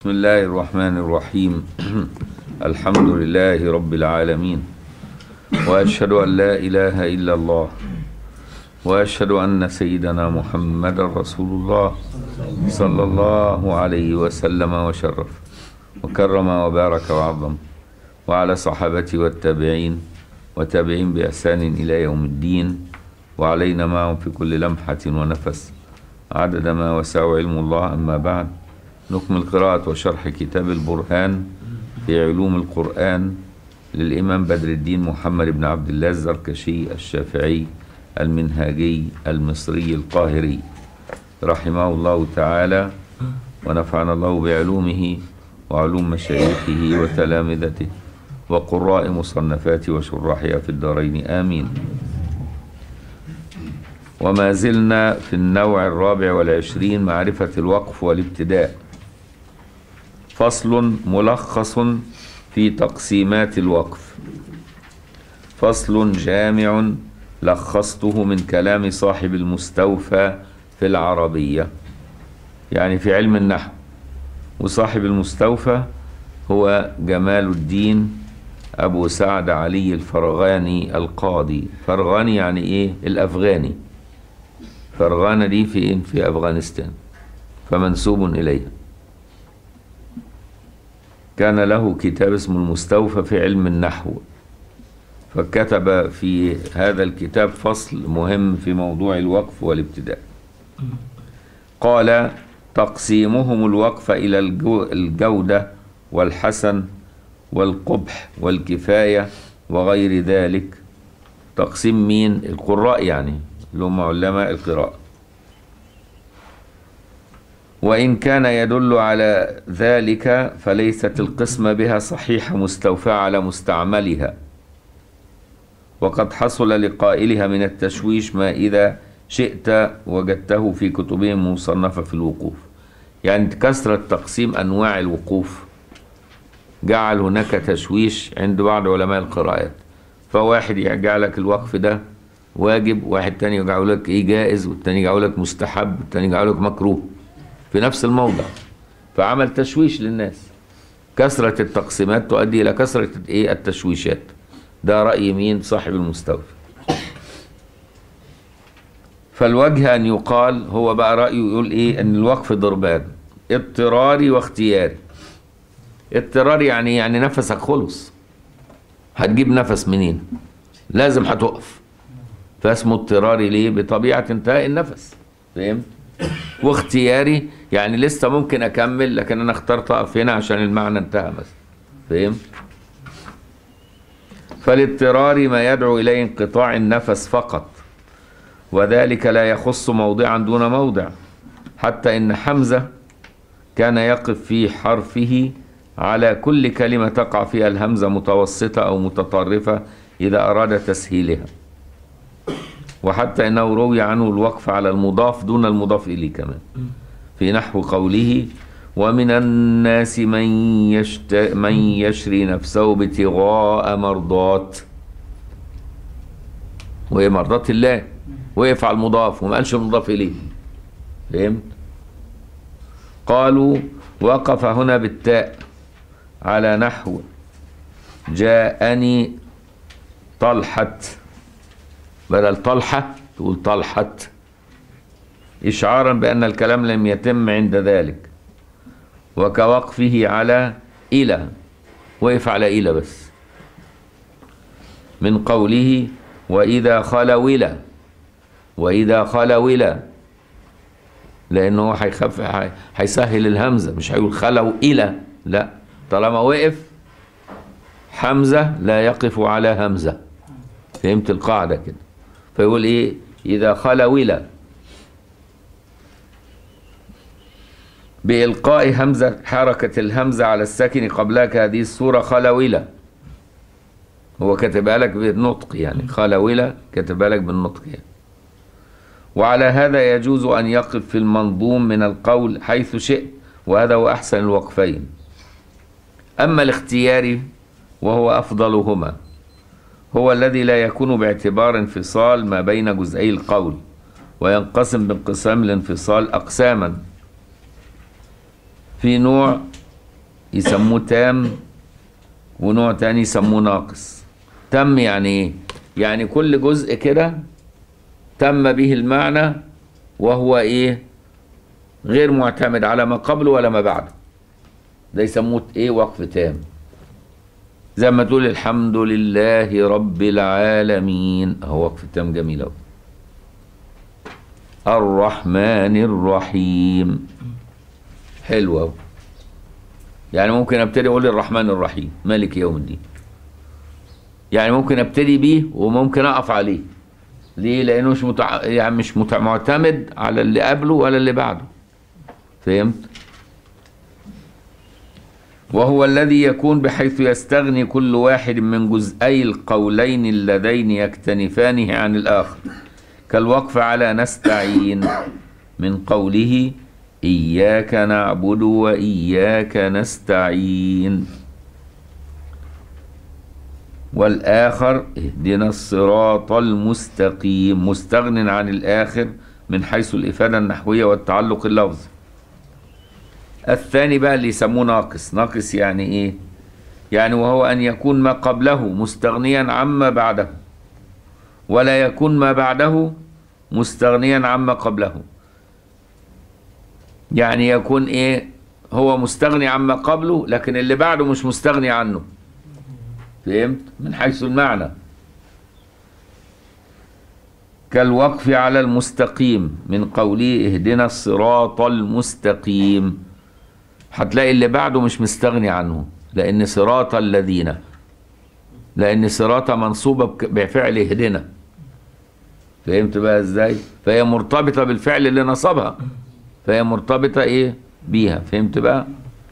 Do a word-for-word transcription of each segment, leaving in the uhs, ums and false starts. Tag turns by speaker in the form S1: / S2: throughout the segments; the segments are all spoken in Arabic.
S1: بسم الله الرحمن الرحيم. الحمد لله رب العالمين، وأشهد أن لا إله إلا الله، وأشهد أن سيدنا محمد رسول الله صلى الله عليه وسلم وشرف وكرم وبارك وعظم، وعلى صحابته والتابعين وتابعين بإحسان إلى يوم الدين، وعلينا معهم في كل لمحة ونفس عدد ما وسع علم الله. أما بعد، نكمل قراءة وشرح كتاب البرهان في علوم القرآن للإمام بدر الدين محمد بن عبد الله الزركشي الشافعي المنهاجي المصري القاهري رحمه الله تعالى، ونفعنا الله بعلومه وعلوم مشايخه وتلامذته وقراء مصنفاته وشراحها في الدارين آمين. وما زلنا في النوع الرابع والعشرين، معرفة الوقف والابتداء. فصل ملخص في تقسيمات الوقف، فصل جامع لخصته من كلام صاحب المستوفى في العربية، يعني في علم النحو. وصاحب المستوفى هو جمال الدين أبو سعد علي الفرغاني القاضي. فرغاني يعني إيه؟ الأفغاني. فرغانة دي في في أفغانستان، فمنسوب إليها. كان له كتاب اسمه المستوفى في علم النحو، فكتب في هذا الكتاب فصل مهم في موضوع الوقف والابتداء. قال: تقسيمهم الوقف إلى الجودة والحسن والقبح والكفاية وغير ذلك. تقسيم مين؟ القراء، يعني اللي هم علماء القراءة. وإن كان يدل على ذلك فليست القسمة بها صحيحة مستوفاة على مستعملها، وقد حصل لقائلها من التشويش ما إذا شئت وجدته في كتبهم مصنفة في الوقوف. يعني كثرة تقسيم أنواع الوقوف جعل هناك تشويش عند بعض علماء القراءات، فواحد يجعل لك الوقف ده واجب، واحد تاني يجعل لك إيه جائز، والتاني يجعل لك مستحب، والتاني يجعل لك مكروه في نفس الموضع، فعمل تشويش للناس. كثرة التقسيمات تؤدي إلى كثرة إيه التشويشات. ده رأي مين؟ صاحب المستوفى. فالوجه أن يقال، هو بقى رأيه يقول إيه؟ أن الوقف ضربان: اضطراري واختياري. اضطراري يعني يعني نفسك خلص، هتجيب نفس منين؟ لازم هتقف، فاسمه اضطراري. ليه؟ بطبيعة انتهاء النفس. فهمت؟ واختياري يعني لسه ممكن أكمل، لكن أنا اخترت أقف هنا عشان المعنى انتهى مثلا. فهمت؟ فالاضطراري ما يدعو إليه انقطاع النفس فقط، وذلك لا يخص موضعا دون موضع، حتى إن حمزة كان يقف في حرفه على كل كلمة تقع فيها الهمزة متوسطة أو متطرفة إذا أراد تسهيلها. وحتى إنه روي عنه الوقف على المضاف دون المضاف إليه كمان، في نحو قوله: ومن الناس من, يشت... من يشري نفسه ابتغاء مرضات، وهي مرضات الله، وقف على المضاف وما قالش المضاف إليه. فهمت؟ قالوا: وقف هنا بالتاء على نحو جاءني طلحة، بدل طلحة تقول طلحة، إشعارا بأن الكلام لم يتم عند ذلك. وكوقفه على إلى، وقف على إلى بس، من قوله: وإذا خلولا، وإذا خلولا، لأنه هيخف هيسهل الهمزة، مش هيقول خلو إلى، لا، طالما وقف حمزة لا يقف على همزة. فهمت القاعدة كده؟ فيقول إيه؟ إذا خلولا، بإلقاء همزة حركة الهمزة على الساكن قبلها كهذه الصورة خلولا. هو كتبها لك بالنطق، يعني خلولا كتبها لك بالنطق يعني. وعلى هذا يجوز أن يقف في المنظوم من القول حيث شئت، وهذا هو أحسن الوقفين. أما الاختياري وهو أفضلهما هو الذي لا يكون باعتبار انفصال ما بين جزئي القول، وينقسم بانقسام الانفصال أقساما. في نوع يسموه تام، ونوع تاني يسموه ناقص. تم يعني ايه؟ يعني كل جزء كده تم به المعنى، وهو ايه؟ غير معتمد على ما قبله ولا ما بعده. ده يسموه ايه؟ وقف تام. زي ما تقول الحمد لله رب العالمين، اهو وقف تام جميل اهو. الرحمن الرحيم، حلو اهو. يعني ممكن ابتدي اقول الرحمن الرحيم مالك يوم الدين، يعني ممكن ابتدي بيه وممكن اقف عليه. ليه؟ لانه مش متع... يعني مش متع... معتمد على اللي قبله ولا اللي بعده. فهمت؟ وهو الذي يكون بحيث يستغني كل واحد من جزئي القولين اللذين يكتنفانه عن الآخر، كالوقف على نستعين من قوله إياك نعبد وإياك نستعين، والآخر اهدنا الصراط المستقيم، مستغن عن الآخر من حيث الإفادة النحوية والتعلق اللفظي. الثاني بقى اللي يسموه ناقص. ناقص يعني ايه؟ يعني وهو ان يكون ما قبله مستغنيا عما بعده، ولا يكون ما بعده مستغنيا عما قبله. يعني يكون ايه؟ هو مستغني عما قبله لكن اللي بعده مش مستغني عنه. فهمت؟ من حيث المعنى. كالوقف على المستقيم من قوله اهدنا الصراط المستقيم، هتلاقي اللي بعده مش مستغني عنه، لأن صراط الذين، لأن صراط منصوبة بفعل اهدنا. فهمت بقى ازاي؟ فهي مرتبطة بالفعل اللي نصبها، فهي مرتبطة ايه بيها. فهمت بقى؟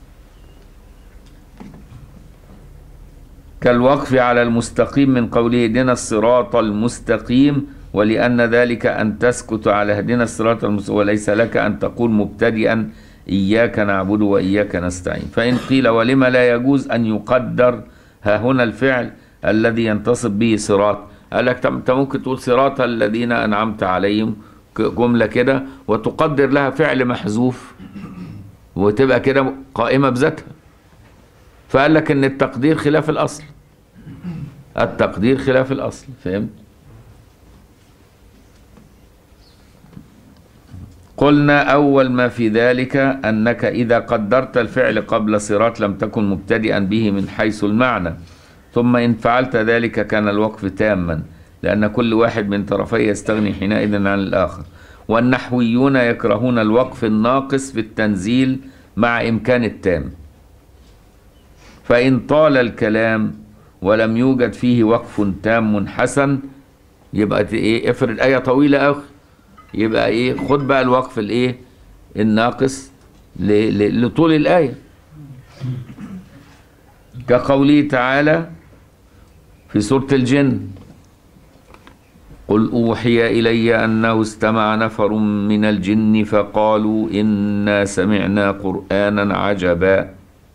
S1: كالوقف على المستقيم من قوله اهدنا الصراط المستقيم، ولأن ذلك أن تسكت على اهدنا الصراط المستقيم، وليس لك أن تقول مبتدئا إياك نعبد وإياك نستعين. فإن قيل ولم لا يجوز أن يقدر ها هنا الفعل الذي ينتصب به صراط؟ قال لك أنت ممكن تقول صراط الذين أنعمت عليهم جملة كده وتقدر لها فعل محذوف وتبقى كده قائمة بذاتها. فقال لك إن التقدير خلاف الأصل، التقدير خلاف الأصل. فهمت؟ قلنا أول ما في ذلك أنك إذا قدرت الفعل قبل صراط لم تكن مبتدئا به من حيث المعنى، ثم إن فعلت ذلك كان الوقف تاما، لأن كل واحد من طرفيه يستغني حينئذ عن الآخر. والنحويون يكرهون الوقف الناقص في التنزيل مع إمكان التام، فإن طال الكلام ولم يوجد فيه وقف تام حسن، يبقى إيه؟ افرض آية طويلة أوي، يبقى ايه؟ خد بقى الوقف الايه؟ الناقص لطول الآية، كقوله تعالى في سورة الجن قل أوحي إلي أنه استمع نفر من الجن فقالوا إنا سمعنا قرآنا عجبا،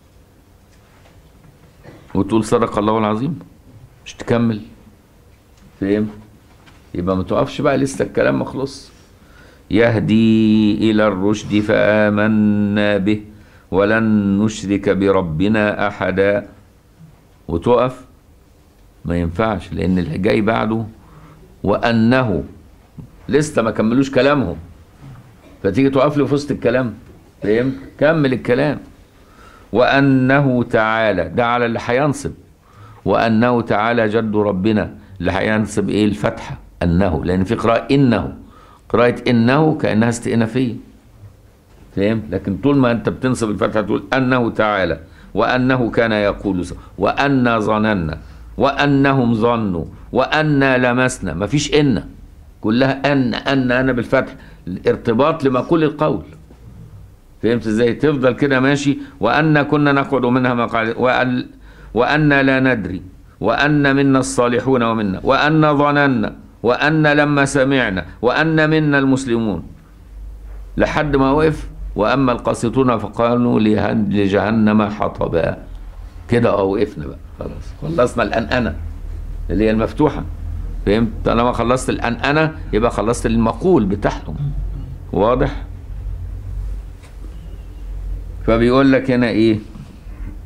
S1: وتقول صدق الله العظيم، مش تكمل. فهم؟ يبقى ما تقفش بقى لسه الكلام مخلص. يهدي إلى الرشد فآمنا به ولن نشرك بربنا أحدا، وتقف ما ينفعش، لأن اللي جاي بعده وأنه لسه ما كملوش كلامهم، فتيجي تقف له في وسط الكلام. فهمت؟ كمل الكلام. وأنه تعالى، ده على اللي هينصب، وأنه تعالى جد ربنا، اللي هينصب إيه؟ الفتحة أنه، لأن في قراءة إنه، قراءة إنه كأنها استئنافية. فهمت؟ لكن طول ما أنت بتنصب الفتحة تقول أنه تعالى، وأنه كان يقول، وأنا ظننا، وأنهم ظنوا، وأنا لمسنا، مفيش إن، كلها أن أن أنا بالفتح، الارتباط لمقول القول. فهمت ازاي؟ تفضل كده ماشي. وأن كنا نقعد منها مقاعد، وأن وأن لا ندري، وأن منا الصالحون ومنا، وأن ظننا، وأن لما سمعنا، وأن منا المسلمون، لحد ما وقف وأما القاسطون فقالوا لجهنم حطبا. كده اه وقفنا بقى خلاص، خلصنا الأنأنة اللي هي المفتوحة. فهمت؟ طالما خلصت الأنأنة يبقى خلصت المقول بتاعهم. واضح؟ فبيقول لك هنا ايه؟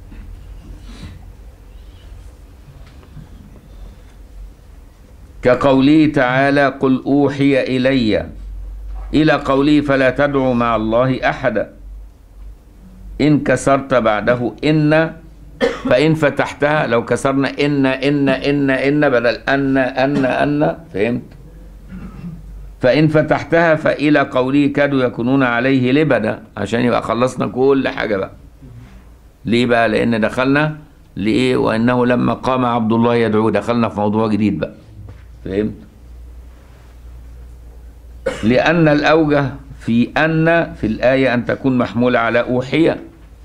S1: كقوله تعالى قل أوحي إلي إلى قوله فلا تدعوا مع الله أحدا. إن كسرت بعده إن فإن فتحتها، لو كسرنا إن إن إن إن بدل أن أن أن، فهمت؟ فإن فتحتها فإلى قوله كادوا يكونون عليه لبدا، عشان يبقى خلصنا كل حاجة بقى. ليه بقى؟ لأن دخلنا لإيه؟ وإنه لما قام عبد الله يدعوه، دخلنا في موضوع جديد بقى، فهمت؟ لأن الأوجه في أن في الآية أن تكون محمولة على أوحية،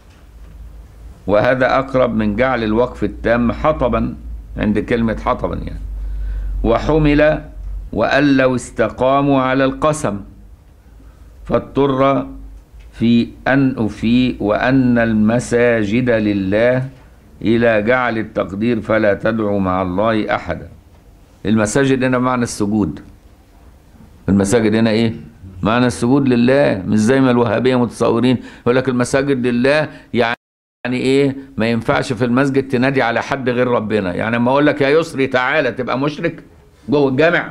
S1: وهذا أقرب من جعل الوقف التام حطبا عند كلمة حطبا يعني. وحمل وأن لو استقاموا على القسم، فاضطر في أن في وأن المساجد لله إلى جعل التقدير فلا تدعوا مع الله أحدا. المساجد هنا معنى السجود، المساجد هنا إيه؟ معنى السجود لله، مش زي ما الوهابية متصورين يقول لك المساجد لله يعني إيه؟ ما ينفعش في المسجد تنادي على حد غير ربنا. يعني لما أقول لك يا يسري تعالى تبقى مشرك جوه الجامع؟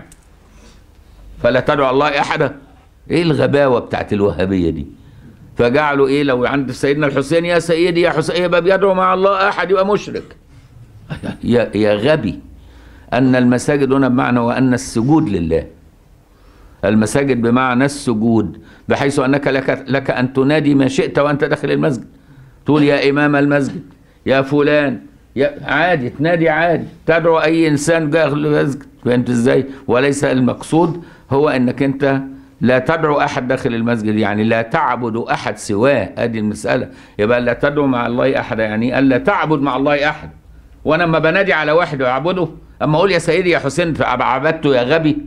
S1: فلا تدعوا الله أحدا. إيه الغباوة بتاعت الوهابية دي؟ فجعلوا إيه؟ لو عند سيدنا الحسين يا سيدي يا حسين يبقى بيدعو مع الله أحد يبقى مشرك. يا يا غبي، أن المساجد هنا بمعنى وأن السجود لله. المساجد بمعنى السجود، بحيث أنك لك, لك أن تنادي ما شئت وأنت داخل المسجد، تقول يا إمام المسجد يا فلان يا عادي، تنادي عادي، تدعو أي إنسان داخل المسجد، فهمت إزاي؟ وليس المقصود هو أنك أنت لا تدعو أحد داخل المسجد، يعني لا تعبد أحد سواه، هذه المسألة. يبقى لا تدعو مع الله أحد يعني ألا تعبد مع الله أحد. وأنا لما بنادي على واحد وأعبده، أما أقول يا سيدي يا حسين فعبدته يا غبي.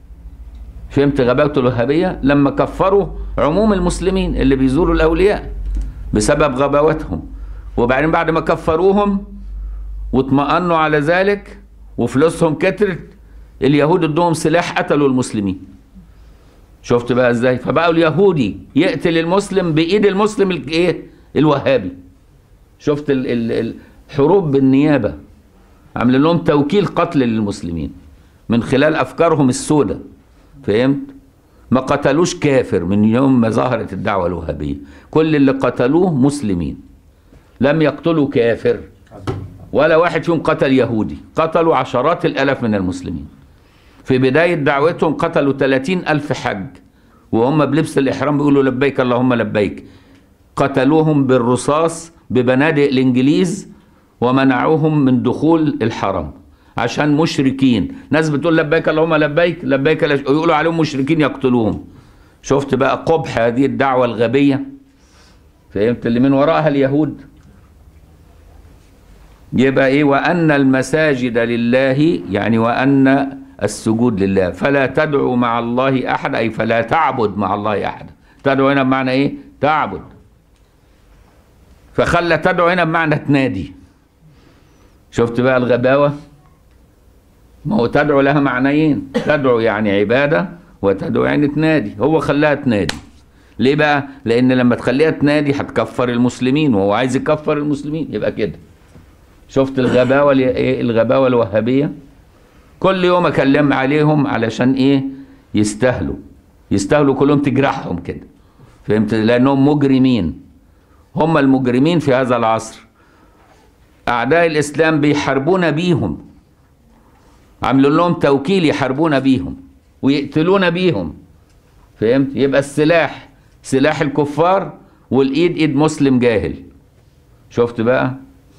S1: فهمت غباوة الوهابية؟ لما كفروا عموم المسلمين اللي بيزوروا الأولياء بسبب غباوتهم، وبعدين بعد ما كفروهم واطمأنوا على ذلك وفلوسهم كترت، اليهود ادوهم سلاح قتلوا المسلمين. شفت بقى ازاي؟ فبقوا اليهودي يقتل المسلم بايد المسلم الايه؟ الوهابي. شفت ال ال الحروب بالنيابه، عاملين لهم توكيل قتل للمسلمين من خلال افكارهم السوداء، فهمت؟ ما قتلوش كافر من يوم ما ظهرت الدعوه الوهابيه، كل اللي قتلوه مسلمين، لم يقتلوا كافر ولا واحد فيهم قتل يهودي، قتلوا عشرات الالاف من المسلمين. في بداية دعوتهم قتلوا ثلاثين ألف حج وهم بلبس الإحرام بيقولوا لبيك اللهم لبيك، قتلوهم بالرصاص ببنادق الإنجليز ومنعوهم من دخول الحرم عشان مشركين. ناس بتقول لبيك اللهم لبيك لبيك ويقولوا عليهم مشركين يقتلوهم. شفت بقى قبح هذه الدعوة الغبية؟ فهمت؟ اللي من وراءها اليهود. يبقى إيه؟ وأن المساجد لله، يعني وأن السجود لله، فلا تدعو مع الله أحد، أي فلا تعبد مع الله أحد. تدعو هنا بمعنى إيه؟ تعبد. فخلى تدعو هنا بمعنى تنادي. شفت بقى الغباوة؟ ما هو تدعو لها معنيين، تدعو يعني عبادة، وتدعو يعني تنادي. هو خلاها تنادي. ليه بقى؟ لأن لما تخليها تنادي هتكفر المسلمين، وهو عايز يكفر المسلمين، يبقى كده. شفت الغباوة إيه؟ الغباوة الوهابية. كل يوم اكلم عليهم علشان ايه؟ يستاهلوا يستاهلوا كلهم تجرحهم كده، فهمت؟ لانهم مجرمين، هم المجرمين في هذا العصر. اعداء الاسلام بيحاربون بيهم، عاملين لهم توكيل يحاربون بيهم ويقتلون بيهم، فهمت؟ يبقى السلاح سلاح الكفار والايد ايد مسلم جاهل. شفت بقى؟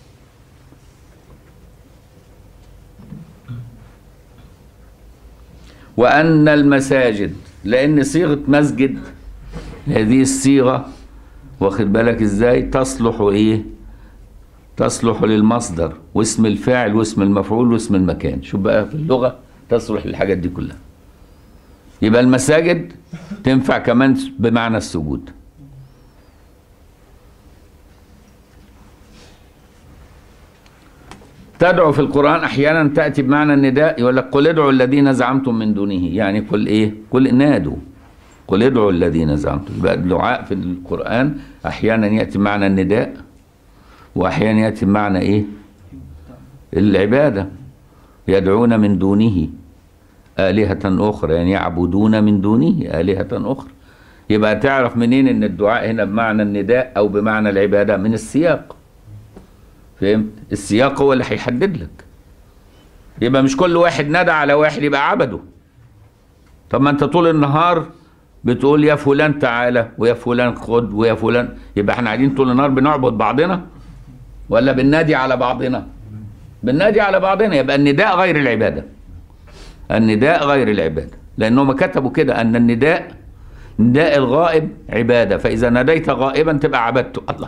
S1: وأن المساجد، لأن صيغة مسجد هذه الصيغة واخد بالك ازاي؟ تصلح ايه؟ تصلح للمصدر واسم الفاعل واسم المفعول واسم المكان. شوف بقى في اللغة تصلح للحاجات دي كلها. يبقى المساجد تنفع كمان بمعنى السجود. تدعو في القرآن أحيانا تأتي بمعنى النداء، يقول لك قل ادعوا الذين زعمتم من دونه، يعني قل إيه؟ قل نادوا، قل ادعوا الذين زعمتم. يبقى الدعاء في القرآن أحيانا يأتي بمعنى النداء، وأحيانا يأتي بمعنى إيه؟ العبادة، يدعون من دونه آلهة أخرى، يعني يعبدون من دونه آلهة أخرى. يبقى تعرف منين ان الدعاء هنا بمعنى النداء او بمعنى العبادة؟ من السياق. فهمت؟ السياق هو اللي هيحدد لك. يبقى مش كل واحد ندى على واحد يبقى عبده. طب ما انت طول النهار بتقول يا فلان تعالى ويا فلان خد ويا فلان، يبقى احنا قاعدين طول النهار بنعبد بعضنا ولا بننادي على بعضنا؟ بننادي على بعضنا. يبقى النداء غير العبادة. النداء غير العبادة، لأنهم كتبوا كده أن النداء نداء الغائب عبادة، فإذا ناديت غائبا تبقى عبدته. الله،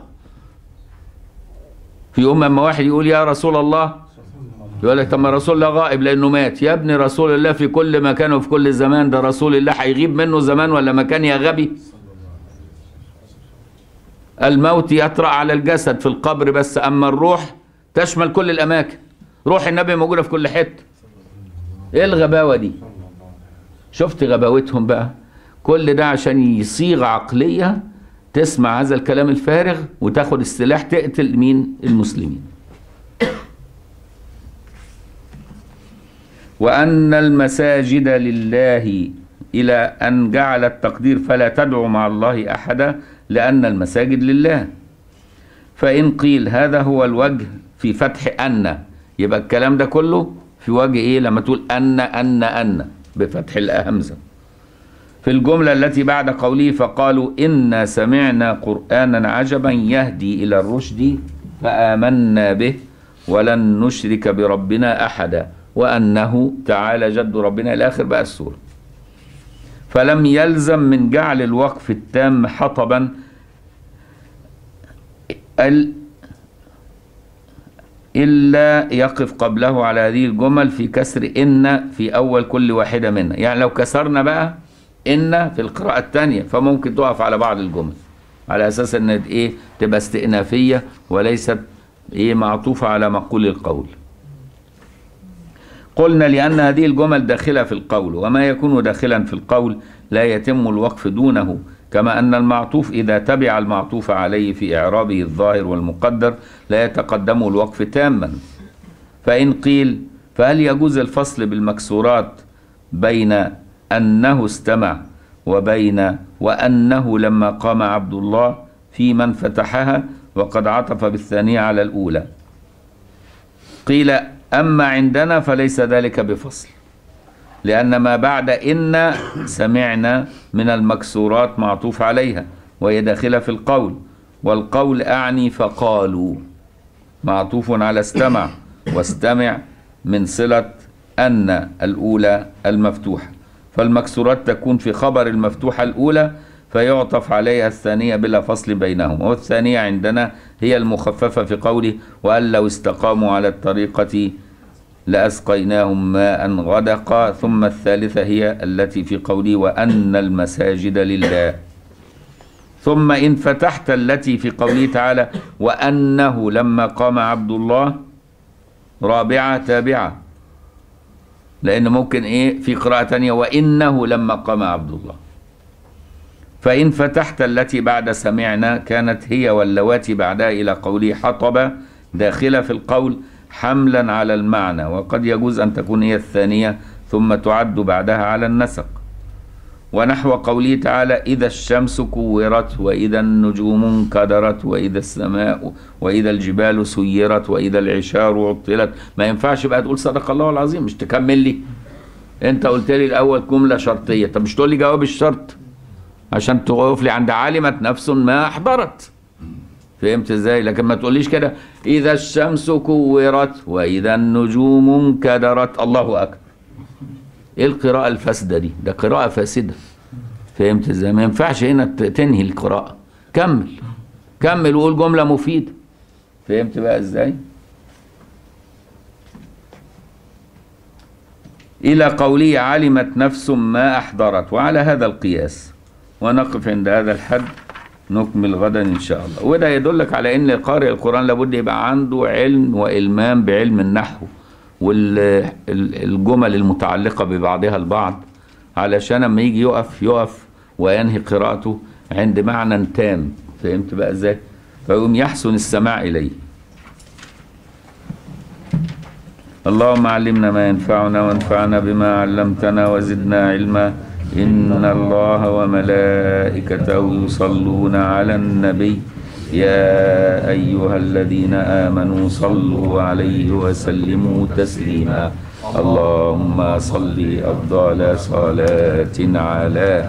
S1: في يوم اما واحد يقول يا رسول الله، يقول لك طب ما رسول الله غائب لأنه مات. يا ابن رسول الله في كل مكان وفي كل زمان، ده رسول الله هيغيب منه زمان ولا مكان يا غبي؟ الموت يطرأ على الجسد في القبر بس، أما الروح تشمل كل الأماكن. روح النبي موجودة في كل حتة. إيه الغباوة دي؟ شفت غباوتهم بقى؟ كل ده عشان يصيغ عقلية تسمع هذا الكلام الفارغ وتاخد السلاح تقتل مين؟ المسلمين. وأن المساجد لله إلى أن جعل التقدير فلا تدعو مع الله أحدا، لأن المساجد لله. فإن قيل هذا هو الوجه في فتح أن، يبقى الكلام ده كله في وجه إيه؟ لما تقول أن أن أن بفتح الهمزة في الجملة التي بعد قوله فقالوا إنا سمعنا قرآنا عجبا يهدي إلى الرشد فآمنا به ولن نشرك بربنا أحدا وأنه تعالى جد ربنا إلى آخر بقى السورة. فلم يلزم من جعل الوقف التام حطبا إلا يقف قبله على هذه الجمل في كسر إن في أول كل واحدة منها. يعني لو كسرنا بقى إن في القراءة الثانية فممكن تقف على بعض الجمل على أساس إن إيه تبقى استئنافية وليست إيه معطوفة على مقول القول. قلنا لأن هذه الجمل داخلة في القول، وما يكون داخلا في القول لا يتم الوقف دونه، كما أن المعطوف إذا تبع المعطوف عليه في إعرابه الظاهر والمقدر لا يتقدم الوقف تاما. فإن قيل فهل يجوز الفصل بالمكسورات بين أنه استمع وبين وأنه لما قام عبد الله في من فتحها وقد عطف بالثانية على الأولى؟ قيل أما عندنا فليس ذلك بفصل، لأن ما بعد إن سمعنا من المكسورات معطوف عليها وهي داخلة في القول، والقول أعني فقالوا معطوف على استمع، واستمع من صلة أن الأولى المفتوحة، فالمكسورات تكون في خبر المفتوحة الأولى فيعطف عليها الثانية بلا فصل بينهما، والثانية عندنا هي المخففة في قوله وأن لو استقاموا على الطريقة لأسقيناهم ماء غدقا، ثم الثالثة هي التي في قوله وأن المساجد لله. ثم إن فتحت التي في قوله تعالى وأنه لما قام عبد الله رابعة تابعة، لأن ممكن إيه في قراءة ثانية وإنه لما قام عبد الله. فإن فتحت التي بعد سمعنا كانت هي واللواتي بعدها إلى قوله حطب داخلة في القول حملا على المعنى، وقد يجوز أن تكون هي الثانية ثم تعد بعدها على النسق. ونحو قوله تعالى إذا الشمس كورت وإذا النجوم انكدرت وإذا السماء وإذا الجبال سيرت وإذا العشار عطلت. ما ينفعش بقى تقول صدق الله العظيم مش تكمل لي. انت قلت لي الأول جملة شرطية، طب مش تقول لي جواب الشرط عشان تقف لي عند علمت نفس ما أحضرت. فهمت ازاي؟ لكن ما تقوليش كده إذا الشمس كورت وإذا النجوم انكدرت. الله أكبر، ايه القراءة الفاسدة دي؟ ده قراءة فاسدة. فهمت ازاي؟ ما ينفعش هنا تنهي القراءة، كمل كمل وقول جملة مفيدة. فهمت بقى ازاي؟ إلى قوله علمت نفس ما أحضرت، وعلى هذا القياس. ونقف عند هذا الحد، نكمل غدا إن شاء الله. وده يدلك على أن قارئ القرآن لابد يبقى عنده علم وإلمام بعلم النحو والجمل المتعلقة ببعضها البعض، علشان لما يجي يقف يقف وينهي قراءته عند معنى تام. فهمت بقى ازاي؟ فيقوم يحسن السماع إليه. اللهم علمنا ما ينفعنا وانفعنا بما علمتنا وزدنا علما. إن الله وملائكته يصلون على النبي يا أيها الذين آمنوا صلوا عليه وسلموا تسليما. اللهم صل أفضل صلاة على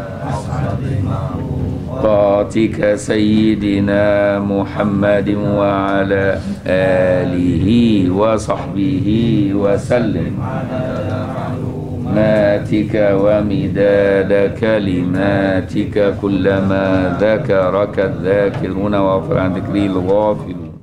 S1: طاعتك سيدنا محمد وعلى آله وصحبه وسلم ماتك ومداد كلماتك كلما ذكرك الذاكرون وغفر عن ذكره الغافلون.